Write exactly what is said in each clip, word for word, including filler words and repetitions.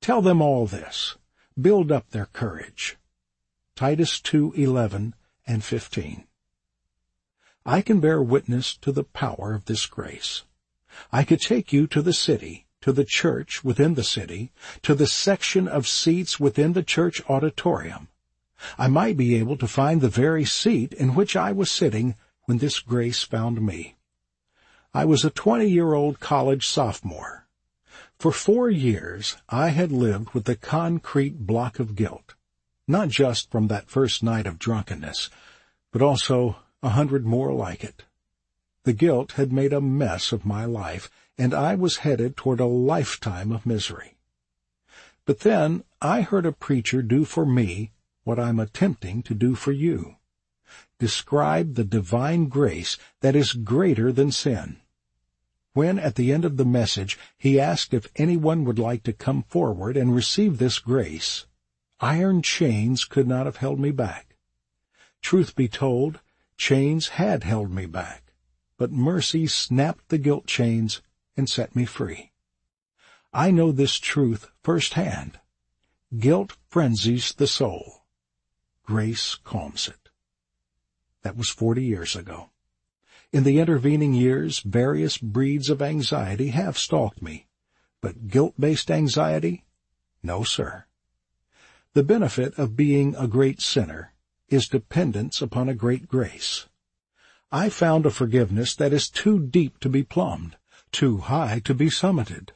Tell them all this. Build up their courage. Titus two eleven and fifteen. I can bear witness to the power of this grace. I could take you to the city, to the church within the city, to the section of seats within the church auditorium. I might be able to find the very seat in which I was sitting when this grace found me. I was a twenty-year-old college sophomore. For four years I had lived with the concrete block of guilt, not just from that first night of drunkenness, but also a hundred more like it. The guilt had made a mess of my life, and I was headed toward a lifetime of misery. But then I heard a preacher do for me what I'm attempting to do for you. Describe the divine grace that is greater than sin. When, at the end of the message, he asked if anyone would like to come forward and receive this grace, iron chains could not have held me back. Truth be told, chains had held me back, but mercy snapped the guilt chains and set me free. I know this truth firsthand. Guilt frenzies the soul. Grace calms it. That was forty years ago. In the intervening years, various breeds of anxiety have stalked me, but guilt-based anxiety? No, sir. The benefit of being a great sinner is dependence upon a great grace. I found a forgiveness that is too deep to be plumbed, too high to be summited.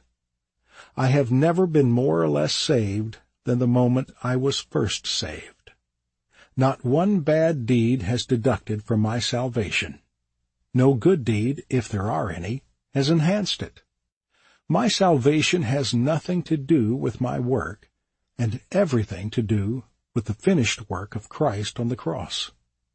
I have never been more or less saved than the moment I was first saved. Not one bad deed has deducted from my salvation. No good deed, if there are any, has enhanced it. My salvation has nothing to do with my work, and everything to do with the finished work of Christ on the cross.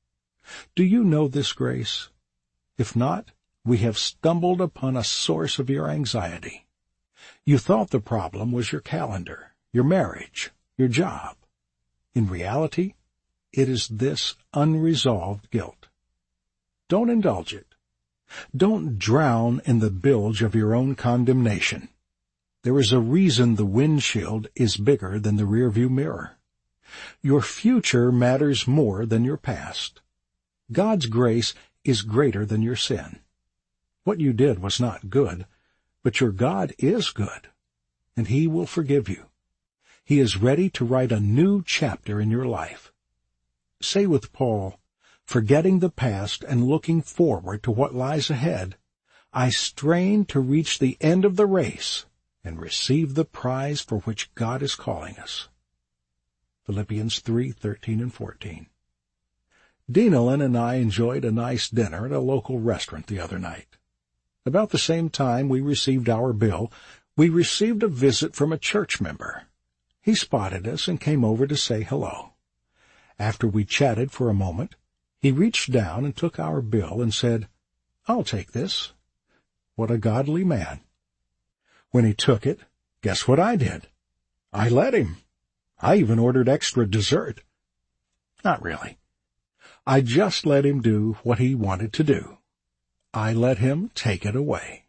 Do you know this grace? If not, we have stumbled upon a source of your anxiety. You thought the problem was your calendar, your marriage, your job. In reality, it is this unresolved guilt. Don't indulge it. Don't drown in the bilge of your own condemnation. There is a reason the windshield is bigger than the rearview mirror. Your future matters more than your past. God's grace is greater than your sin. What you did was not good, but your God is good, and He will forgive you. He is ready to write a new chapter in your life. Say with Paul, forgetting the past and looking forward to what lies ahead, I strain to reach the end of the race and receive the prize for which God is calling us. Philippians three thirteen and fourteen. Dinalyn and I enjoyed a nice dinner at a local restaurant the other night. About the same time we received our bill, we received a visit from a church member. He spotted us and came over to say hello. After we chatted for a moment, he reached down and took our bill and said, "I'll take this." What a godly man. When he took it, guess what I did? I let him. I even ordered extra dessert. Not really. I just let him do what he wanted to do. I let him take it away.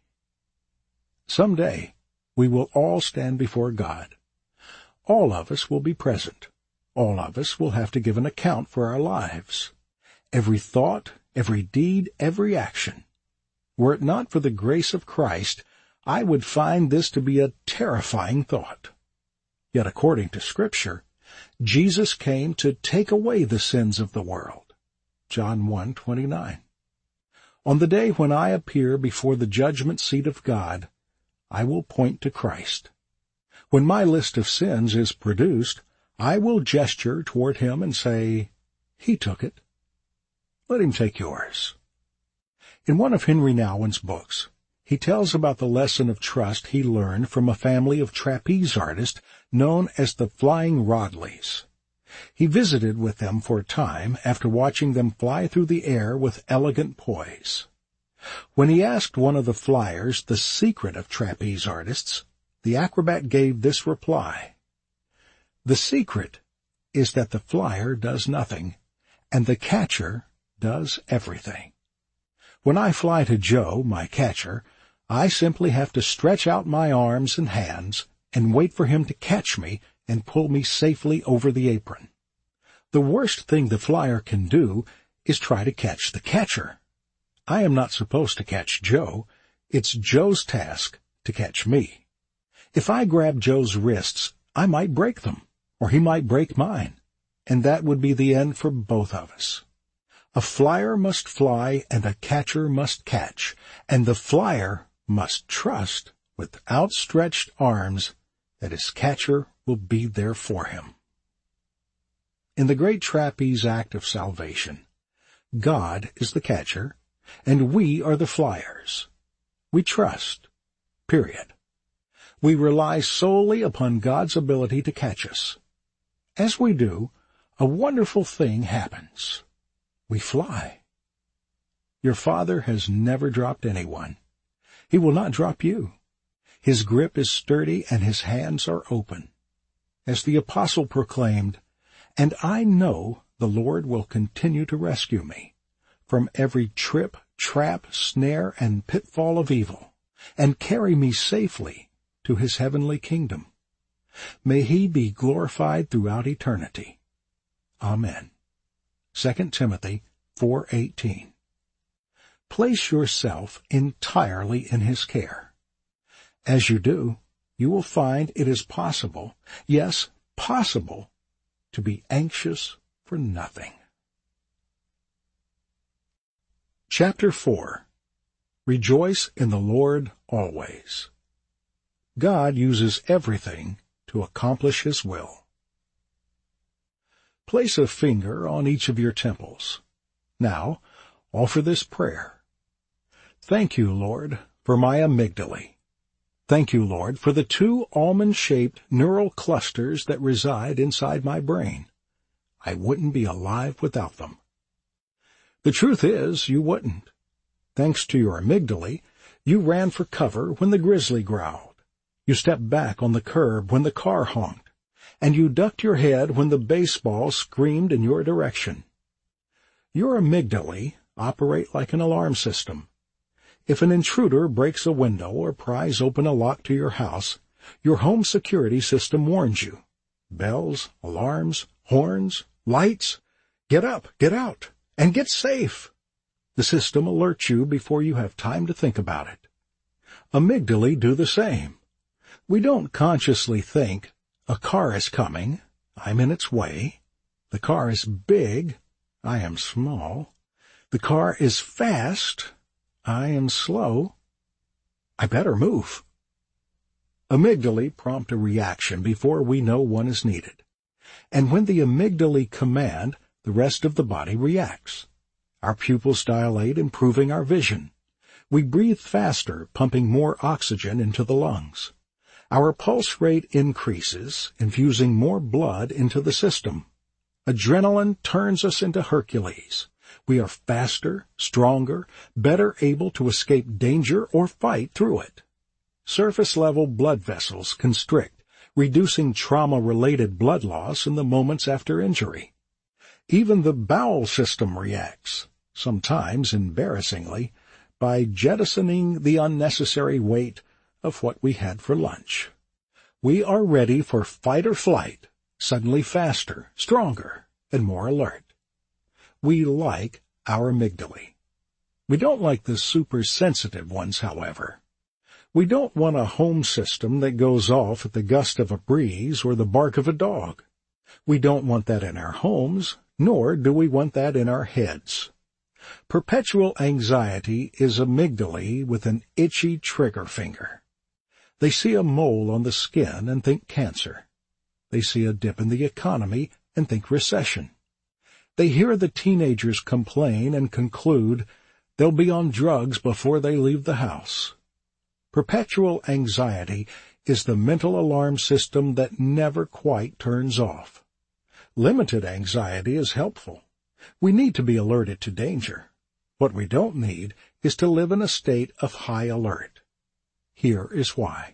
Someday, we will all stand before God. All of us will be present. All of us will have to give an account for our lives. Every thought, every deed, every action. Were it not for the grace of Christ, I would find this to be a terrifying thought. Yet according to Scripture, Jesus came to take away the sins of the world. John one twenty-nine. On the day when I appear before the judgment seat of God, I will point to Christ. When my list of sins is produced, I will gesture toward Him and say, He took it. Let Him take yours. In one of Henry Nouwen's books, he tells about the lesson of trust he learned from a family of trapeze artists known as the Flying Rodleys. He visited with them for a time after watching them fly through the air with elegant poise. When he asked one of the flyers the secret of trapeze artists, the acrobat gave this reply: "The secret is that the flyer does nothing, and the catcher does everything. When I fly to Joe, my catcher, I simply have to stretch out my arms and hands and wait for him to catch me and pull me safely over the apron. The worst thing the flyer can do is try to catch the catcher. I am not supposed to catch Joe. It's Joe's task to catch me. If I grab Joe's wrists, I might break them, or he might break mine, and that would be the end for both of us. A flyer must fly and a catcher must catch, and the flyer must trust with outstretched arms that his catcher will be there for him. In the great trapeze act of salvation, God is the catcher, and we are the flyers. We trust, period. We rely solely upon God's ability to catch us. As we do, a wonderful thing happens. We fly. Your Father has never dropped anyone. He will not drop you. His grip is sturdy and his hands are open. As the apostle proclaimed, "And I know the Lord will continue to rescue me from every trip, trap, snare, and pitfall of evil, and carry me safely to his heavenly kingdom. May he be glorified throughout eternity. Amen." Second Timothy four eighteen. Place yourself entirely in his care. As you do, you will find it is possible, yes, possible, to be anxious for nothing. Chapter four. Rejoice in the Lord always. God uses everything to accomplish his will. Place a finger on each of your temples. Now, offer this prayer. Thank you, Lord, for my amygdala. Thank you, Lord, for the two almond-shaped neural clusters that reside inside my brain. I wouldn't be alive without them. The truth is, you wouldn't. Thanks to your amygdala, you ran for cover when the grizzly growled. You stepped back on the curb when the car honked, and you ducked your head when the baseball screamed in your direction. Your amygdala operate like an alarm system. If an intruder breaks a window or pries open a lock to your house, your home security system warns you. Bells, alarms, horns, lights. Get up, get out, and get safe. The system alerts you before you have time to think about it. Amygdala do the same. We don't consciously think, a car is coming, I'm in its way. The car is big, I am small. The car is fast, I am slow. I better move. Amygdala prompt a reaction before we know one is needed. And when the amygdala command, the rest of the body reacts. Our pupils dilate, improving our vision. We breathe faster, pumping more oxygen into the lungs. Our pulse rate increases, infusing more blood into the system. Adrenaline turns us into Hercules. We are faster, stronger, better able to escape danger or fight through it. Surface-level blood vessels constrict, reducing trauma-related blood loss in the moments after injury. Even the bowel system reacts, sometimes embarrassingly, by jettisoning the unnecessary weight of what we had for lunch. We are ready for fight or flight, suddenly faster, stronger, and more alert. We like our amygdala. We don't like the super-sensitive ones, however. We don't want a home system that goes off at the gust of a breeze or the bark of a dog. We don't want that in our homes, nor do we want that in our heads. Perpetual anxiety is amygdala with an itchy trigger finger. They see a mole on the skin and think cancer. They see a dip in the economy and think recession. They hear the teenagers complain and conclude they'll be on drugs before they leave the house. Perpetual anxiety is the mental alarm system that never quite turns off. Limited anxiety is helpful. We need to be alerted to danger. What we don't need is to live in a state of high alert. Here is why.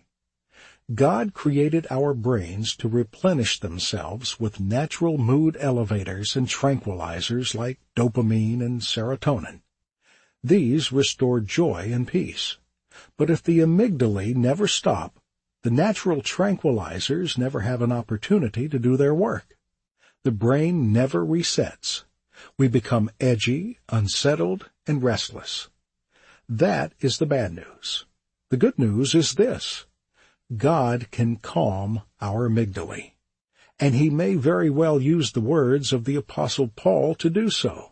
God created our brains to replenish themselves with natural mood elevators and tranquilizers like dopamine and serotonin. These restore joy and peace. But if the amygdala never stop, The natural tranquilizers never have an opportunity to do their work. The brain never resets. We become edgy, unsettled, and restless. That is the bad news. The good news is this: God can calm our amygdala, and he may very well use the words of the Apostle Paul to do so.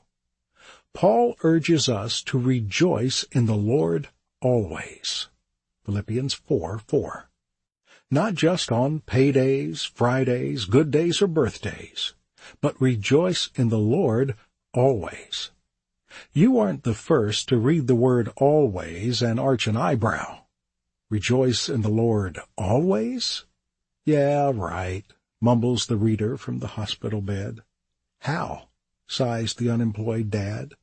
Paul urges us to rejoice in the Lord always. Philippians four four. Not just on paydays, Fridays, good days, or birthdays, but rejoice in the Lord always. You aren't the first to read the word always and arch an eyebrow. Rejoice in the Lord always? Yeah, right, mumbles the reader from the hospital bed. How? Sighs the unemployed dad.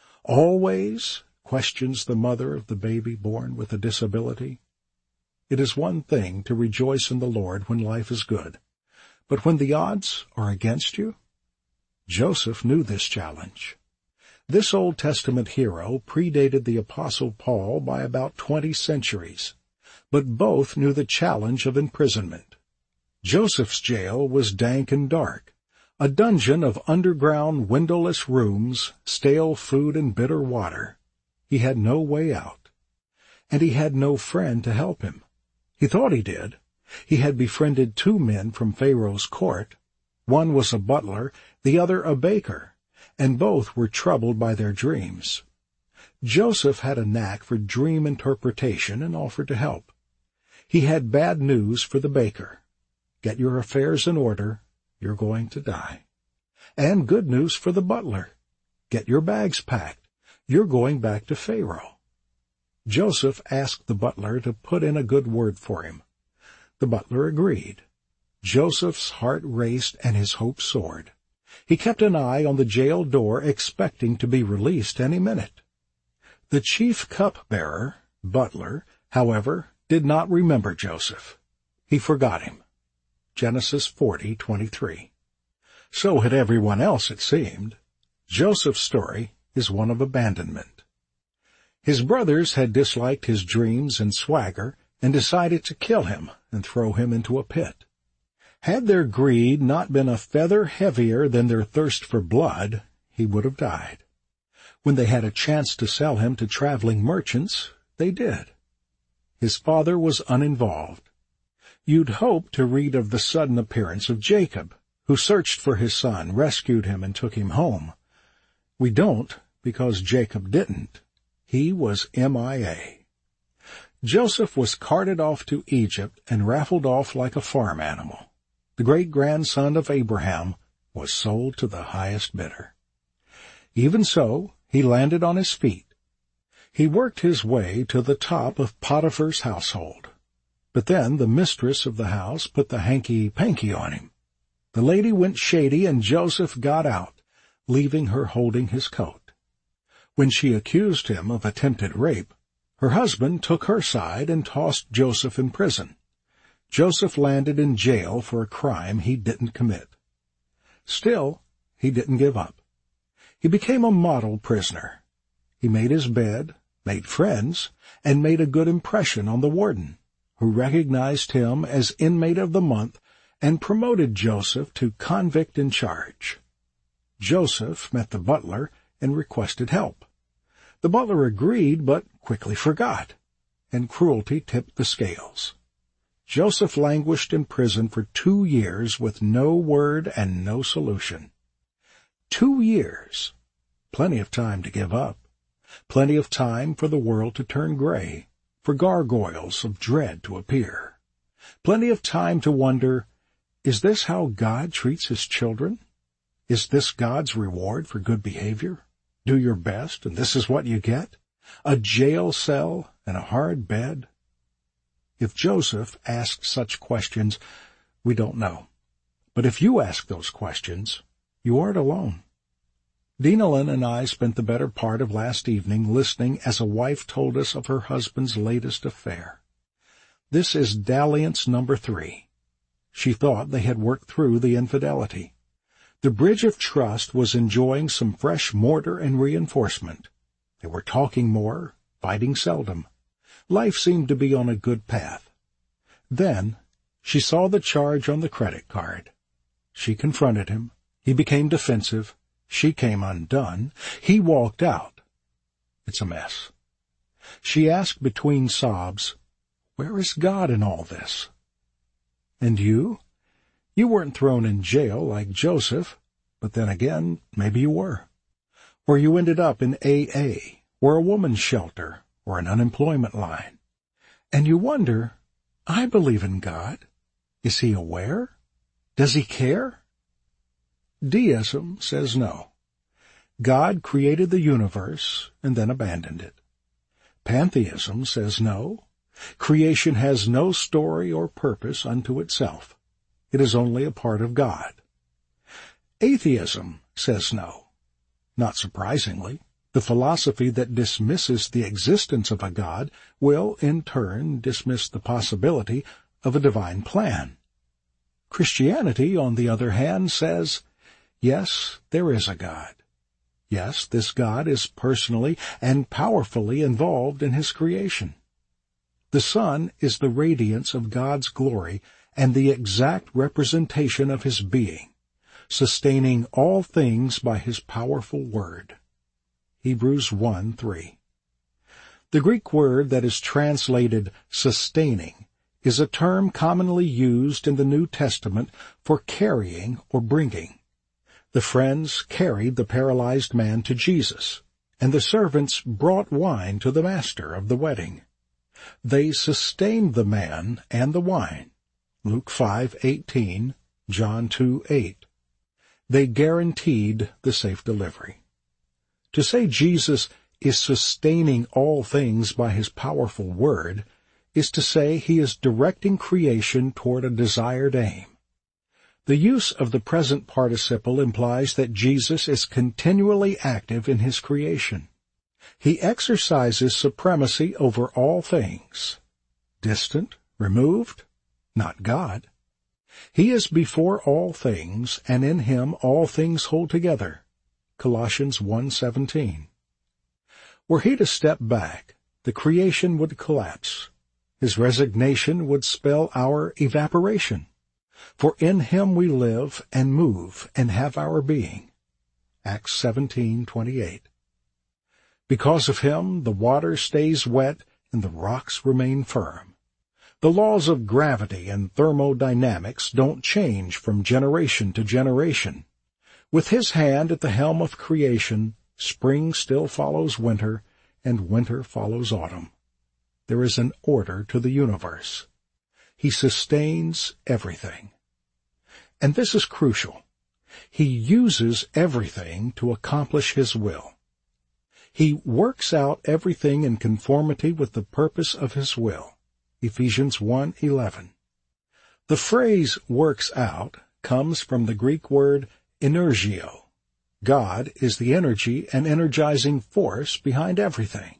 Always? Questions the mother of the baby born with a disability. It is one thing to rejoice in the Lord when life is good, but when the odds are against you? Joseph knew this challenge. This Old Testament hero predated the Apostle Paul by about twenty centuries, but both knew the challenge of imprisonment. Joseph's jail was dank and dark, a dungeon of underground windowless rooms, stale food and bitter water. He had no way out, and he had no friend to help him. He thought he did. He had befriended two men from Pharaoh's court. One was a butler, the other a baker, and both were troubled by their dreams. Joseph had a knack for dream interpretation and offered to help. He had bad news for the baker. Get your affairs in order, you're going to die. And good news for the butler. Get your bags packed, you're going back to Pharaoh. Joseph asked the butler to put in a good word for him. The butler agreed. Joseph's heart raced and his hope soared. He kept an eye on the jail door, expecting to be released any minute. The chief cupbearer, butler, however, did not remember Joseph. He forgot him. Genesis forty twenty-three. So had everyone else, it seemed. Joseph's story is one of abandonment. His brothers had disliked his dreams and swagger and decided to kill him and throw him into a pit. Had their greed not been a feather heavier than their thirst for blood, he would have died. When they had a chance to sell him to traveling merchants, they did. His father was uninvolved. You'd hope to read of the sudden appearance of Jacob, who searched for his son, rescued him, and took him home. We don't, because Jacob didn't. He was M I A. Joseph was carted off to Egypt and raffled off like a farm animal. The great-grandson of Abraham was sold to the highest bidder. Even so, he landed on his feet. He worked his way to the top of Potiphar's household. But then the mistress of the house put the hanky-panky on him. The lady went shady, and Joseph got out, leaving her holding his coat. When she accused him of attempted rape, her husband took her side and tossed Joseph in prison. Joseph landed in jail for a crime he didn't commit. Still, he didn't give up. He became a model prisoner. He made his bed, made friends, and made a good impression on the warden, who recognized him as inmate of the month and promoted Joseph to convict in charge. Joseph met the butler and requested help. The butler agreed, but quickly forgot, and cruelty tipped the scales. Joseph languished in prison for two years with no word and no solution. Two years. Plenty of time to give up. Plenty of time for the world to turn gray, for gargoyles of dread to appear. Plenty of time to wonder, is this how God treats his children? Is this God's reward for good behavior? Do your best, and this is what you get? A jail cell and a hard bed? If Joseph asked such questions, we don't know. But if you ask those questions, you aren't alone. Dinalyn and I spent the better part of last evening listening as a wife told us of her husband's latest affair. This is dalliance number three. She thought they had worked through the infidelity. The bridge of trust was enjoying some fresh mortar and reinforcement. They were talking more, fighting seldom. Life seemed to be on a good path. Then she saw the charge on the credit card. She confronted him. He became defensive. She came undone. He walked out. It's a mess. She asked between sobs, "Where is God in all this?" And you? You weren't thrown in jail like Joseph, but then again, maybe you were. Or you ended up in A A, or a woman's shelter, or an unemployment line. And you wonder, I believe in God. Is he aware? Does he care? Deism says no. God created the universe and then abandoned it. Pantheism says no. Creation has no story or purpose unto itself. It is only a part of God. Atheism says no. Not surprisingly, the philosophy that dismisses the existence of a God will, in turn, dismiss the possibility of a divine plan. Christianity, on the other hand, says, yes, there is a God. Yes, this God is personally and powerfully involved in his creation. The sun is the radiance of God's glory and the exact representation of his being, sustaining all things by his powerful word. Hebrews one three. The Greek word that is translated sustaining is a term commonly used in the New Testament for carrying or bringing. The friends carried the paralyzed man to Jesus, and the servants brought wine to the master of the wedding. They sustained the man and the wine. Luke five eighteen, John two eight. They guaranteed the safe delivery. To say Jesus is sustaining all things by his powerful word is to say he is directing creation toward a desired aim. The use of the present participle implies that Jesus is continually active in his creation. He exercises supremacy over all things. Distant, removed, not God. He is before all things, and in him all things hold together. Colossians one seventeen. Were he to step back, the creation would collapse. His resignation would spell our evaporation. For in him we live and move and have our being. Acts seventeen twenty-eight. Because of him, the water stays wet and the rocks remain firm. The laws of gravity and thermodynamics don't change from generation to generation. With his hand at the helm of creation, spring still follows winter, and winter follows autumn. There is an order to the universe. He sustains everything. And this is crucial. He uses everything to accomplish his will. He works out everything in conformity with the purpose of his will. Ephesians one eleven. The phrase works out comes from the Greek word energio. God is the energy and energizing force behind everything.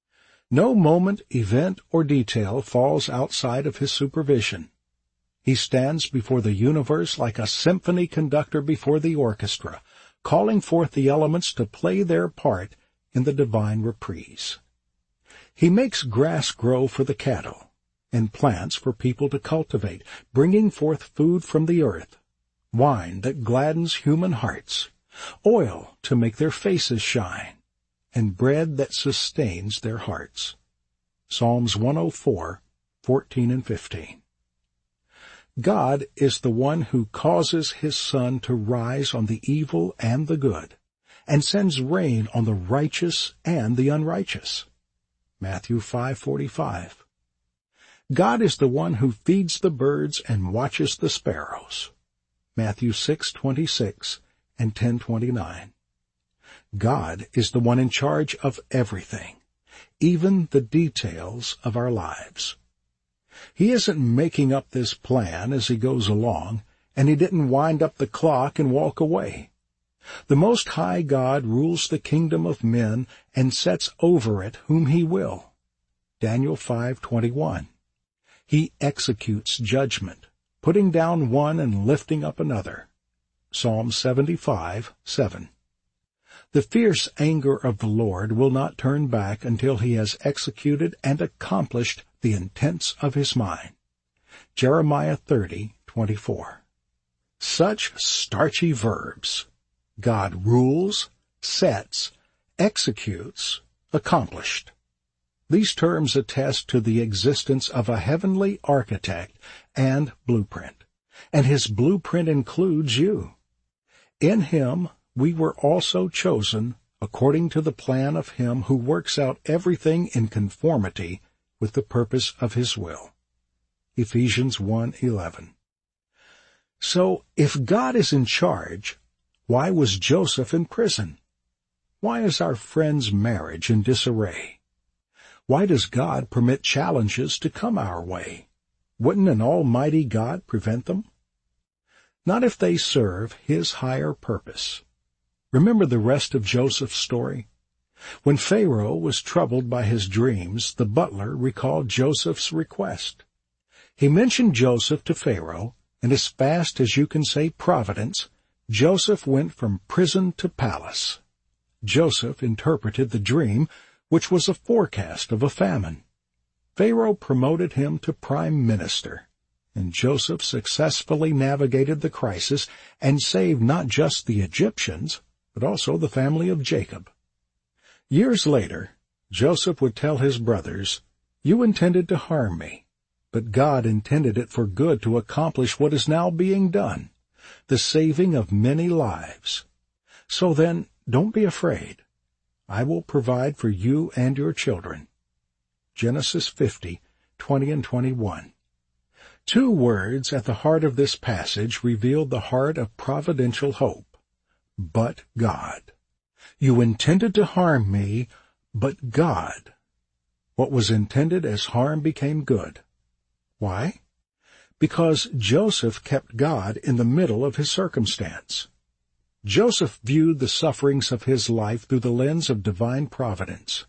No moment, event, or detail falls outside of his supervision. He stands before the universe like a symphony conductor before the orchestra, calling forth the elements to play their part in the divine reprise. He makes grass grow for the cattle, and plants for people to cultivate, bringing forth food from the earth, wine that gladdens human hearts, oil to make their faces shine, and bread that sustains their hearts. Psalms one oh four, fourteen and fifteen. God is the one who causes his sun to rise on the evil and the good, and sends rain on the righteous and the unrighteous. Matthew five forty-five. God is the one who feeds the birds and watches the sparrows. Matthew six twenty-six and ten twenty-nine. God is the one in charge of everything, even the details of our lives. He isn't making up this plan as he goes along, and he didn't wind up the clock and walk away. The Most High God rules the kingdom of men and sets over it whom he will. Daniel five twenty-one. He executes judgment, putting down one and lifting up another. Psalm seventy-five seven. The fierce anger of the Lord will not turn back until he has executed and accomplished the intents of his mind. Jeremiah thirty, twenty-four. Such starchy verbs. God rules, sets, executes, accomplished. These terms attest to the existence of a heavenly architect and blueprint, and his blueprint includes you. In him we were also chosen according to the plan of him who works out everything in conformity with the purpose of his will. Ephesians one eleven. So, if God is in charge, why was Joseph in prison? Why is our friend's marriage in disarray? Why does God permit challenges to come our way? Wouldn't an almighty God prevent them? Not if they serve his higher purpose. Remember the rest of Joseph's story? When Pharaoh was troubled by his dreams, the butler recalled Joseph's request. He mentioned Joseph to Pharaoh, and as fast as you can say providence, Joseph went from prison to palace. Joseph interpreted the dream, which was a forecast of a famine. Pharaoh promoted him to prime minister, and Joseph successfully navigated the crisis and saved not just the Egyptians, but also the family of Jacob. Years later, Joseph would tell his brothers, "You intended to harm me, but God intended it for good to accomplish what is now being done, the saving of many lives. So then, don't be afraid. I will provide for you and your children." Genesis fifty, twenty and twenty-one. Two words at the heart of this passage revealed the heart of providential hope. But God. You intended to harm me, but God. What was intended as harm became good. Why? Because Joseph kept God in the middle of his circumstance. Joseph viewed the sufferings of his life through the lens of divine providence.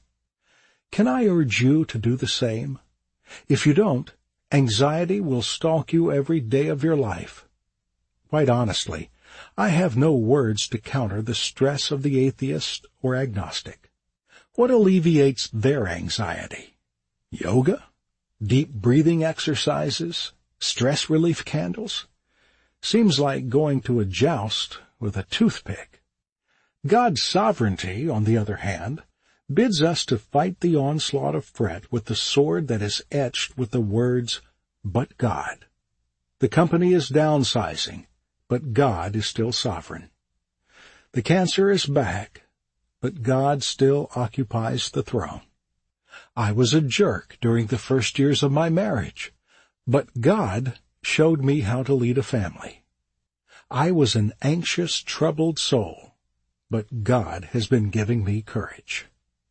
Can I urge you to do the same? If you don't, anxiety will stalk you every day of your life. Quite honestly, I have no words to counter the stress of the atheist or agnostic. What alleviates their anxiety? Yoga? Deep breathing exercises? Stress relief candles? Seems like going to a joust with a toothpick. God's sovereignty, on the other hand, bids us to fight the onslaught of fret with the sword that is etched with the words, "But God." The company is downsizing, but God is still sovereign. The cancer is back, but God still occupies the throne. I was a jerk during the first years of my marriage, but God showed me how to lead a family. I was an anxious, troubled soul, but God has been giving me courage.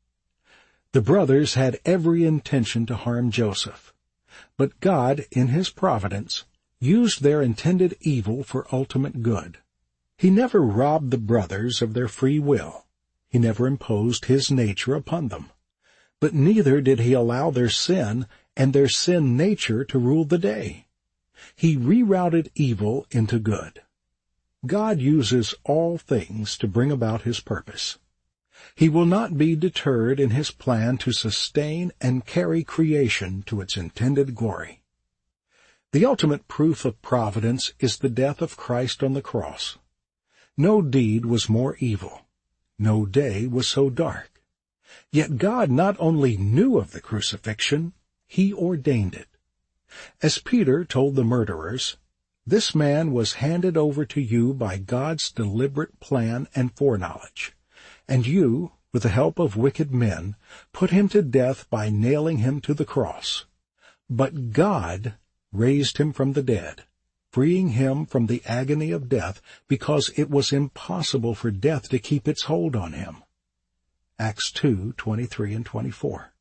The brothers had every intention to harm Joseph, but God, in his providence, used their intended evil for ultimate good. He never robbed the brothers of their free will. He never imposed his nature upon them. But neither did he allow their sin and their sin nature to rule the day. He rerouted evil into good. God uses all things to bring about his purpose. He will not be deterred in his plan to sustain and carry creation to its intended glory. The ultimate proof of providence is the death of Christ on the cross. No deed was more evil. No day was so dark. Yet God not only knew of the crucifixion, he ordained it. As Peter told the murderers, "This man was handed over to you by God's deliberate plan and foreknowledge, and you, with the help of wicked men, put him to death by nailing him to the cross. But God raised him from the dead, freeing him from the agony of death, because it was impossible for death to keep its hold on him." Acts two, twenty-three and twenty-four.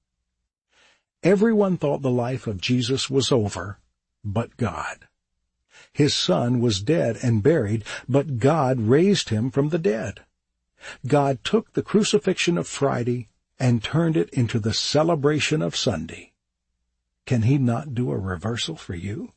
Everyone thought the life of Jesus was over, but God. His son was dead and buried, but God raised him from the dead. God took the crucifixion of Friday and turned it into the celebration of Sunday. Can he not do a reversal for you?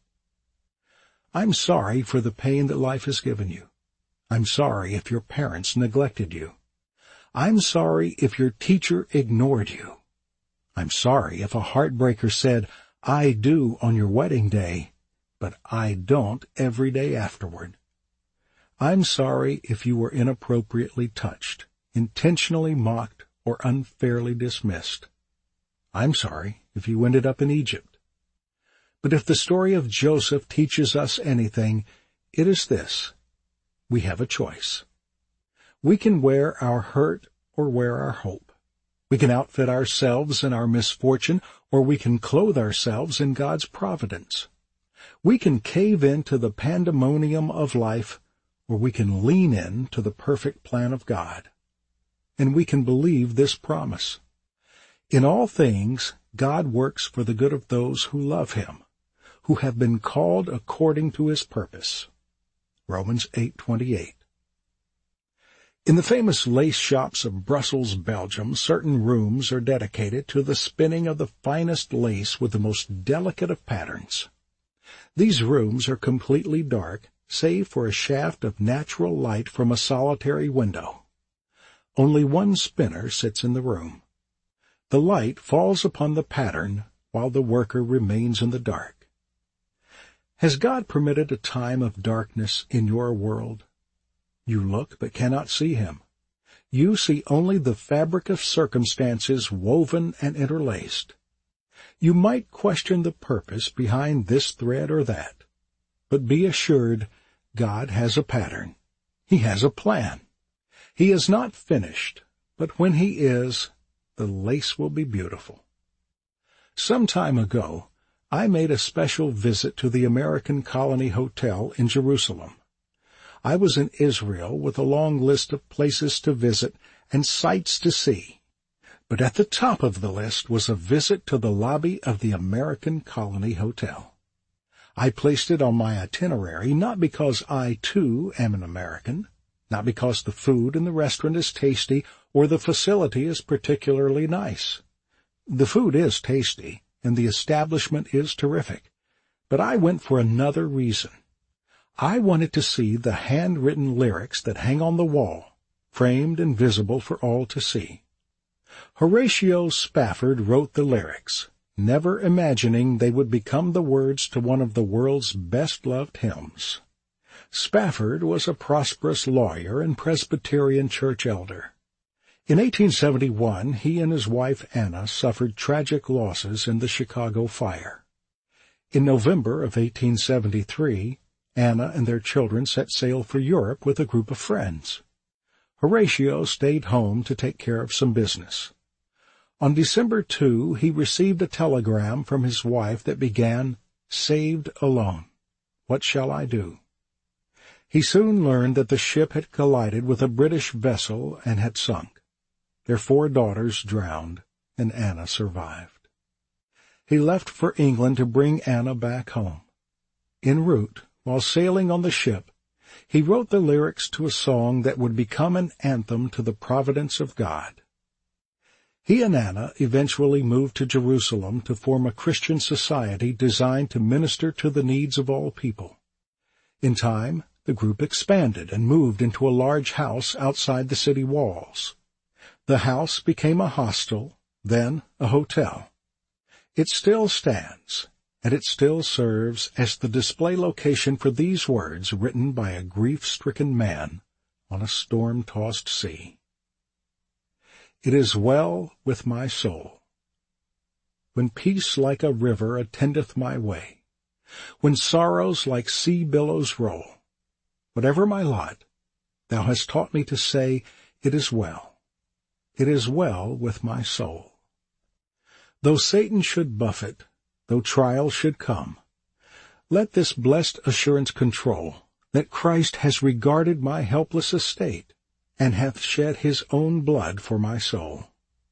I'm sorry for the pain that life has given you. I'm sorry if your parents neglected you. I'm sorry if your teacher ignored you. I'm sorry if a heartbreaker said, "I do" on your wedding day, but I don't every day afterward. I'm sorry if you were inappropriately touched, intentionally mocked, or unfairly dismissed. I'm sorry if you ended up in Egypt. But if the story of Joseph teaches us anything, it is this: we have a choice. We can wear our hurt or wear our hope. We can outfit ourselves in our misfortune, or we can clothe ourselves in God's providence. We can cave in to the pandemonium of life, or we can lean in to the perfect plan of God. And we can believe this promise: in all things, God works for the good of those who love Him, who have been called according to His purpose. Romans eight twenty-eight. In the famous lace shops of Brussels, Belgium, certain rooms are dedicated to the spinning of the finest lace with the most delicate of patterns. These rooms are completely dark, save for a shaft of natural light from a solitary window. Only one spinner sits in the room. The light falls upon the pattern while the worker remains in the dark. Has God permitted a time of darkness in your world? You look but cannot see Him. You see only the fabric of circumstances woven and interlaced. You might question the purpose behind this thread or that, but be assured God has a pattern. He has a plan. He is not finished, but when He is, the lace will be beautiful. Some time ago, I made a special visit to the American Colony Hotel in Jerusalem. I was in Israel with a long list of places to visit and sights to see. But at the top of the list was a visit to the lobby of the American Colony Hotel. I placed it on my itinerary not because I, too, am an American, not because the food in the restaurant is tasty or the facility is particularly nice. The food is tasty, and the establishment is terrific, but I went for another reason. I wanted to see the handwritten lyrics that hang on the wall, framed and visible for all to see. Horatio Spafford wrote the lyrics, never imagining they would become the words to one of the world's best-loved hymns. Spafford was a prosperous lawyer and Presbyterian church elder. In eighteen seventy-one, he and his wife Anna suffered tragic losses in the Chicago fire. In November of eighteen seventy-three, Anna and their children set sail for Europe with a group of friends. Horatio stayed home to take care of some business. On December second, he received a telegram from his wife that began, "Saved alone. What shall I do?" He soon learned that the ship had collided with a British vessel and had sunk. Their four daughters drowned, and Anna survived. He left for England to bring Anna back home. En route, while sailing on the ship, he wrote the lyrics to a song that would become an anthem to the providence of God. He and Anna eventually moved to Jerusalem to form a Christian society designed to minister to the needs of all people. In time, the group expanded and moved into a large house outside the city walls. The house became a hostel, then a hotel. It still stands, and it still serves as the display location for these words written by a grief-stricken man on a storm-tossed sea. It is well with my soul. When peace like a river attendeth my way, when sorrows like sea billows roll, whatever my lot, thou hast taught me to say, it is well. It is well with my soul. Though Satan should buffet, though trials should come, let this blessed assurance control that Christ has regarded my helpless estate and hath shed his own blood for my soul.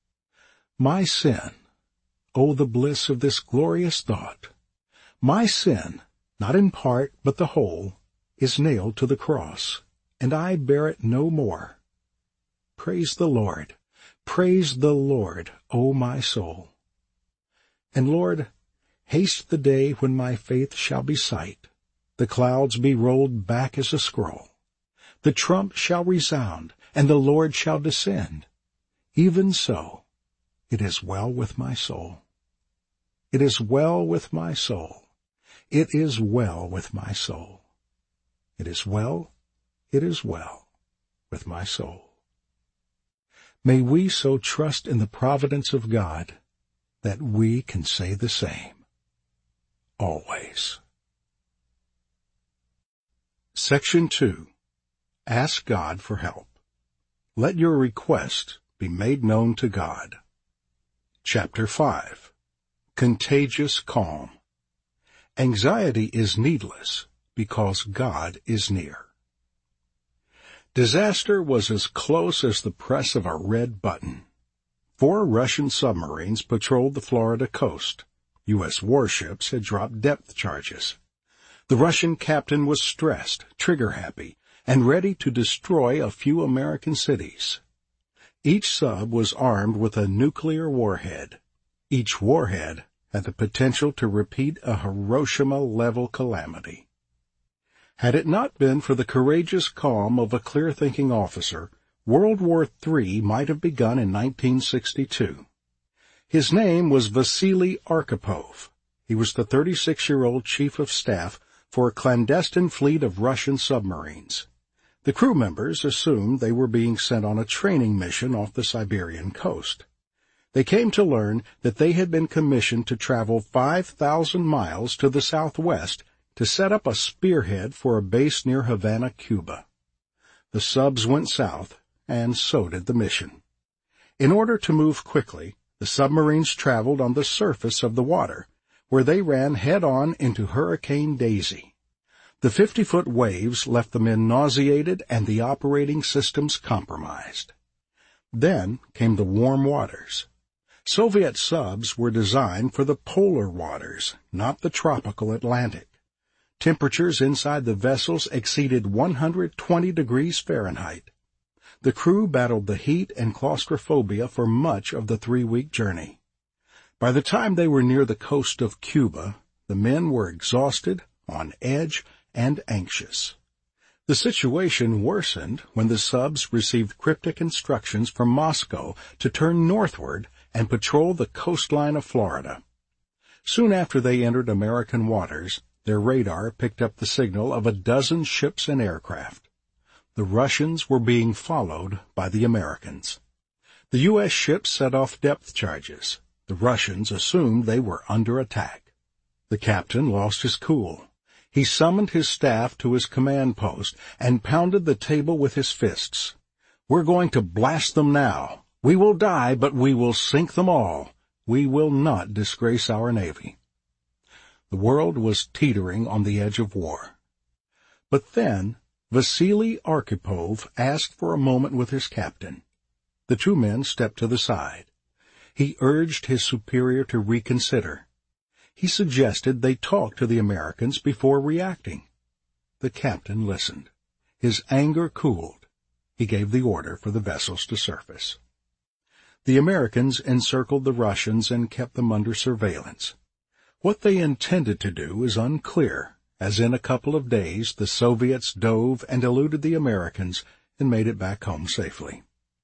My sin, oh, the bliss of this glorious thought, my sin, not in part but the whole, is nailed to the cross, and I bear it no more. Praise the Lord, praise the Lord, O my soul. And Lord, haste the day when my faith shall be sight, the clouds be rolled back as a scroll, the trump shall resound, and the Lord shall descend. Even so, it is well with my soul. It is well with my soul. It is well with my soul. It is well, it is well with my soul. May we so trust in the providence of God that we can say the same always. Section two. Ask God for help. Let your request be made known to God. Chapter five. Contagious Calm. Anxiety is needless because God is near. Disaster was as close as the press of a red button. Four Russian submarines patrolled the Florida coast. U S warships had dropped depth charges. The Russian captain was stressed, trigger-happy, and ready to destroy a few American cities. Each sub was armed with a nuclear warhead. Each warhead had the potential to repeat a Hiroshima-level calamity. Had it not been for the courageous calm of a clear-thinking officer, World War Three might have begun in nineteen sixty-two. His name was Vasily Arkhipov. He was the thirty-six-year-old chief of staff for a clandestine fleet of Russian submarines. The crew members assumed they were being sent on a training mission off the Siberian coast. They came to learn that they had been commissioned to travel five thousand miles to the southwest to set up a spearhead for a base near Havana, Cuba. The subs went south, and so did the mission. In order to move quickly, the submarines traveled on the surface of the water, where they ran head-on into Hurricane Daisy. The fifty-foot waves left the men nauseated and the operating systems compromised. Then came the warm waters. Soviet subs were designed for the polar waters, not the tropical Atlantic. Temperatures inside the vessels exceeded one hundred twenty degrees Fahrenheit. The crew battled the heat and claustrophobia for much of the three-week journey. By the time they were near the coast of Cuba, the men were exhausted, on edge, and anxious. The situation worsened when the subs received cryptic instructions from Moscow to turn northward and patrol the coastline of Florida. Soon after they entered American waters, their radar picked up the signal of a dozen ships and aircraft. The Russians were being followed by the Americans. The U S ships set off depth charges. The Russians assumed they were under attack. The captain lost his cool. He summoned his staff to his command post and pounded the table with his fists. "We're going to blast them now. We will die, but we will sink them all. We will not disgrace our Navy." The world was teetering on the edge of war. But then Vasily Arkhipov asked for a moment with his captain. The two men stepped to the side. He urged his superior to reconsider. He suggested they talk to the Americans before reacting. The captain listened. His anger cooled. He gave the order for the vessels to surface. The Americans encircled the Russians and kept them under surveillance. What they intended to do is unclear, as in a couple of days the Soviets dove and eluded the Americans and made it back home safely.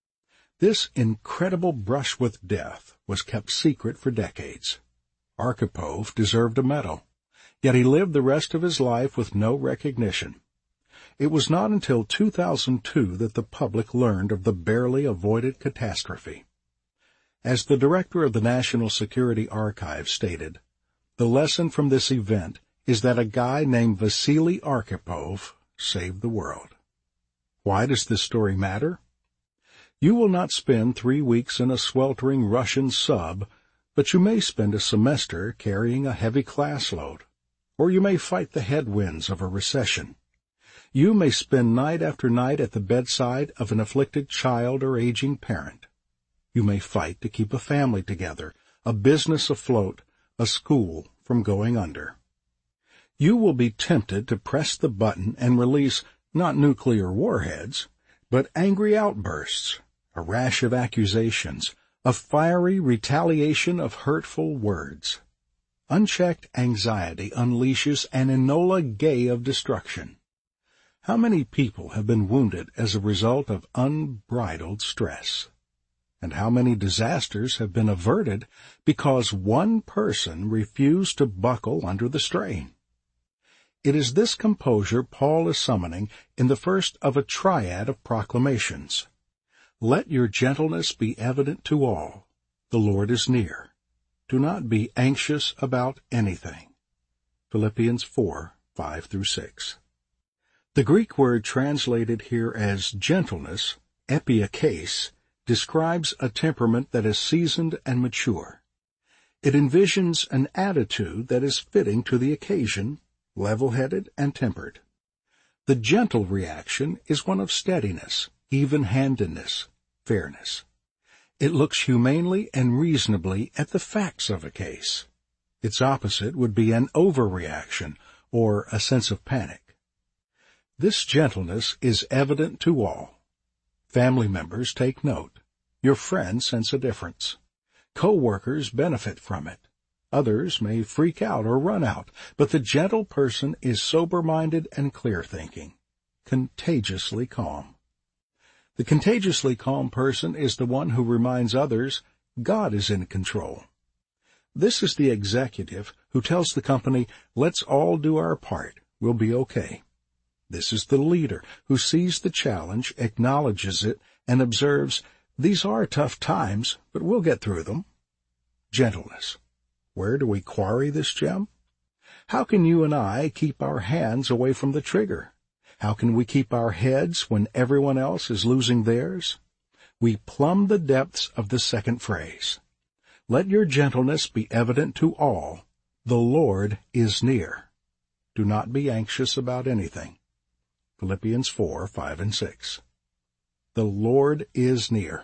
This incredible brush with death was kept secret for decades. Arkhipov deserved a medal, yet he lived the rest of his life with no recognition. It was not until two thousand two that the public learned of the barely avoided catastrophe. As the director of the National Security Archive stated, the lesson from this event is that a guy named Vasily Arkhipov saved the world. Why does this story matter? You will not spend three weeks in a sweltering Russian sub, but you may spend a semester carrying a heavy class load, or you may fight the headwinds of a recession. You may spend night after night at the bedside of an afflicted child or aging parent. You may fight to keep a family together, a business afloat, a school from going under. You will be tempted to press the button and release not nuclear warheads, but angry outbursts, a rash of accusations, a fiery retaliation of hurtful words. Unchecked anxiety unleashes an Enola Gay of destruction. How many people have been wounded as a result of unbridled stress? And how many disasters have been averted because one person refused to buckle under the strain? It is this composure Paul is summoning in the first of a triad of proclamations. Let your gentleness be evident to all. The Lord is near. Do not be anxious about anything. Philippians four, five through six. The Greek word translated here as gentleness, epiakes, describes a temperament that is seasoned and mature. It envisions an attitude that is fitting to the occasion, level-headed and tempered. The gentle reaction is one of steadiness, even-handedness, fairness. It looks humanely and reasonably at the facts of a case. Its opposite would be an overreaction or a sense of panic. This gentleness is evident to all. Family members take note. Your friends sense a difference. Co-workers benefit from it. Others may freak out or run out, but the gentle person is sober-minded and clear-thinking, contagiously calm. The contagiously calm person is the one who reminds others God is in control. This is the executive who tells the company, let's all do our part, we'll be okay. This is the leader who sees the challenge, acknowledges it, and observes, these are tough times, but we'll get through them. Gentleness. Where do we quarry this gem? How can you and I keep our hands away from the trigger? How can we keep our heads when everyone else is losing theirs? We plumb the depths of the second phrase. Let your gentleness be evident to all. The Lord is near. Do not be anxious about anything. Philippians four, five and six. The Lord is near.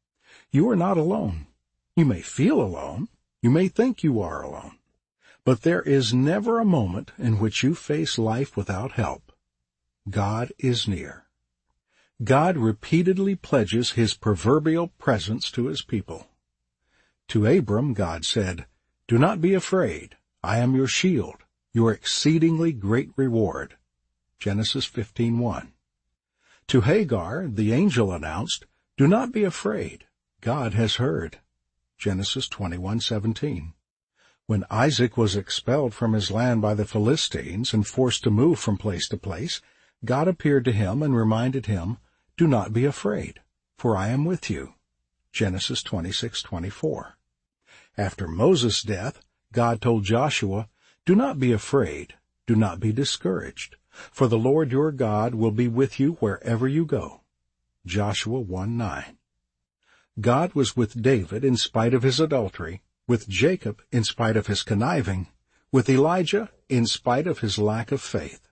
You are not alone. You may feel alone. You may think you are alone. But there is never a moment in which you face life without help. God is near. God repeatedly pledges his proverbial presence to his people. To Abram, God said, do not be afraid. I am your shield, your exceedingly great reward. Genesis fifteen one. To Hagar, the angel announced, do not be afraid. God has heard. Genesis twenty-one seventeen. When Isaac was expelled from his land by the Philistines and forced to move from place to place, God appeared to him and reminded him, do not be afraid, for I am with you. Genesis twenty-six twenty-four. After Moses' death, God told Joshua, do not be afraid, do not be discouraged, for the Lord your God will be with you wherever you go. Joshua one nine. God was with David in spite of his adultery, with Jacob in spite of his conniving, with Elijah in spite of his lack of faith.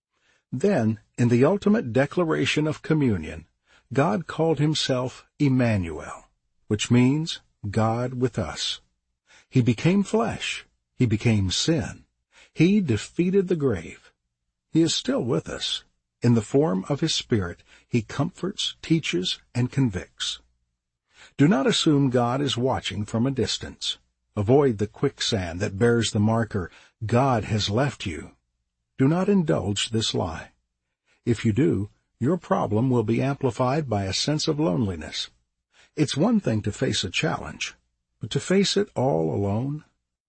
Then, in the ultimate declaration of communion, God called himself Emmanuel, which means God with us. He became flesh. He became sin. He defeated the grave. He is still with us. In the form of his Spirit, he comforts, teaches, and convicts. Do not assume God is watching from a distance. Avoid the quicksand that bears the marker, God has left you. Do not indulge this lie. If you do, your problem will be amplified by a sense of loneliness. It's one thing to face a challenge, but to face it all alone?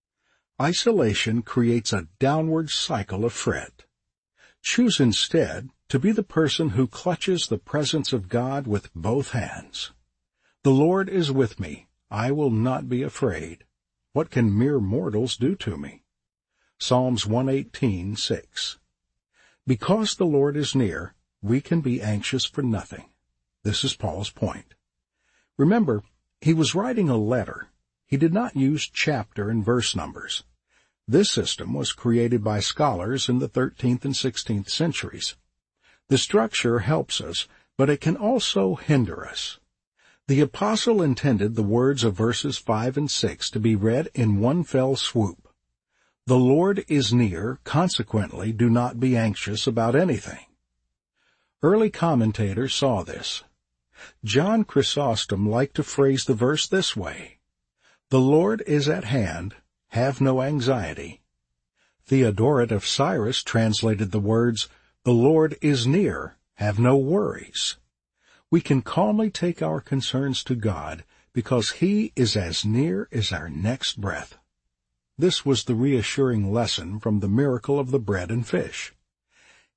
Isolation creates a downward cycle of fret. Choose instead to be the person who clutches the presence of God with both hands. The Lord is with me. I will not be afraid. What can mere mortals do to me? Psalms one eighteen six. Because the Lord is near, we can be anxious for nothing. This is Paul's point. Remember, he was writing a letter. He did not use chapter and verse numbers. This system was created by scholars in the thirteenth and sixteenth centuries. The structure helps us, but it can also hinder us. The apostle intended the words of verses five and six to be read in one fell swoop. The Lord is near, consequently do not be anxious about anything. Early commentators saw this. John Chrysostom liked to phrase the verse this way: the Lord is at hand, have no anxiety. Theodoret of Cyrus translated the words, the Lord is near, have no worries. We can calmly take our concerns to God because he is as near as our next breath. This was the reassuring lesson from the miracle of the bread and fish.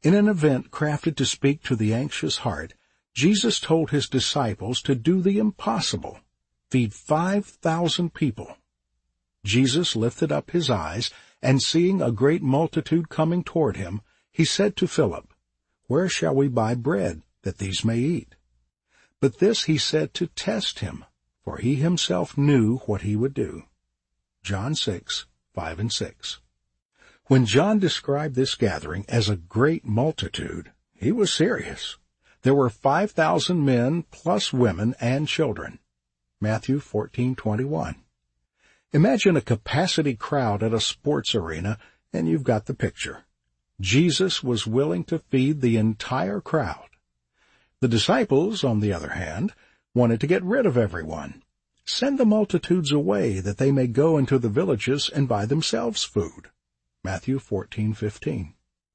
In an event crafted to speak to the anxious heart, Jesus told his disciples to do the impossible, feed five thousand people. Jesus lifted up his eyes, and seeing a great multitude coming toward him, he said to Philip, "Where shall we buy bread, that these may eat?" But this he said to test him, for he himself knew what he would do. John six, five and six. When John described this gathering as a great multitude, he was serious. There were five thousand men plus women and children. Matthew fourteen twenty-one. Imagine a capacity crowd at a sports arena, and you've got the picture. Jesus was willing to feed the entire crowd. The disciples, on the other hand, wanted to get rid of everyone. Send the multitudes away that they may go into the villages and buy themselves food. Matthew fourteen fifteen.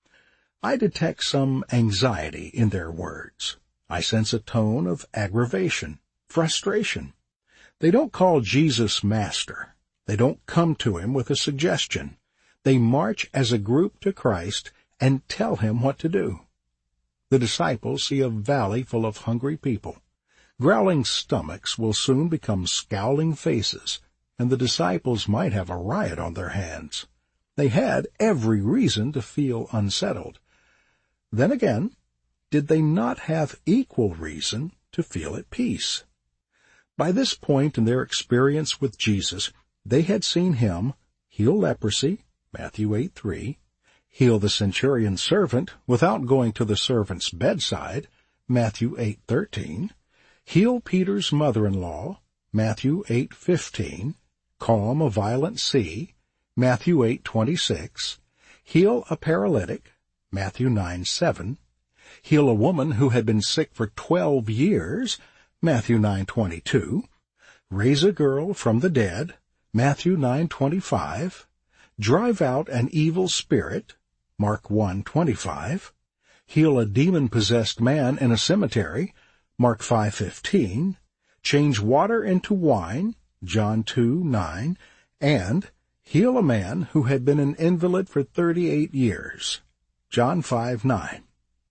I detect some anxiety in their words. I sense a tone of aggravation, frustration. They don't call Jesus Master. They don't come to him with a suggestion. They march as a group to Christ and tell him what to do. The disciples see a valley full of hungry people. Growling stomachs will soon become scowling faces, and the disciples might have a riot on their hands. They had every reason to feel unsettled. Then again, did they not have equal reason to feel at peace? By this point in their experience with Jesus, they had seen him heal leprosy, Matthew eight three, heal the centurion's servant without going to the servant's bedside, Matthew eight thirteen, heal Peter's mother-in-law, Matthew eight fifteen, calm a violent sea, Matthew eight twenty-six, heal a paralytic, Matthew nine seven, heal a woman who had been sick for twelve years, Matthew nine twenty-two, raise a girl from the dead, Matthew nine twenty-five, drive out an evil spirit, Mark one twenty-five, heal a demon-possessed man in a cemetery, Mark five fifteen, change water into wine, John two nine, and heal a man who had been an invalid for thirty-eight years, John five nine.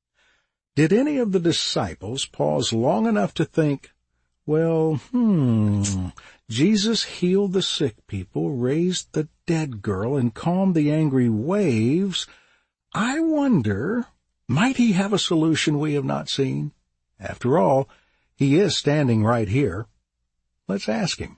Did any of the disciples pause long enough to think, well, hmm, Jesus healed the sick people, raised the dead girl, and calmed the angry waves. I wonder, might he have a solution we have not seen? After all, he is standing right here. Let's ask him.